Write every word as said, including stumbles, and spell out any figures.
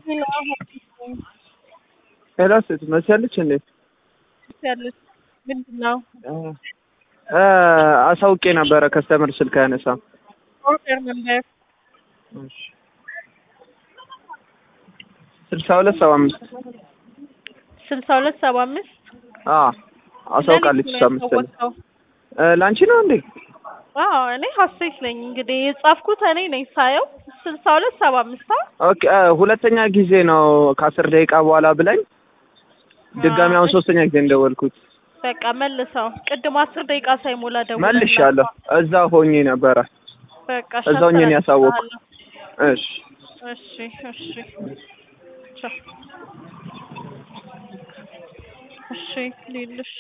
ሄሎ ሴት መሰለች እንዴ? ያለች ምንድነው? እ አሳውቄ ነበረ ከስተመር ስልክ አያነሳም። ኦርደር ነበር እሺ ስልሳ ሁለት ሰባ አምስት ስልሳ ሁለት ሰባ አምስት አዎ አሳውቃለች። እሷ መሰለኝ ላንቺ ነው እንዴ? አዎ እኔ ሀሴት ነኝ። እንግዲህ የጻፍኩት እኔ ነኝ ሳየው ስልሳ ሁለት ሰባ አምስት ኦኬ ሁለተኛ ጊዜ ነው ከአስር ደቂቃ በኋላ ብላኝ ድጋሚ አሁን ሶስተኛ ጊዜ እንደወልኩት። በቃ መልሰው ቅድም አስር ደቂቃ ሳይሞላ ደውላ መልሻለሁ። እዛ ሆኜ ነበረ። በቃ እዛው ሆኜ ነው ያሳወቅኩት። እሺ እሺ እሺ ቻው። እሺ ሌሎሽ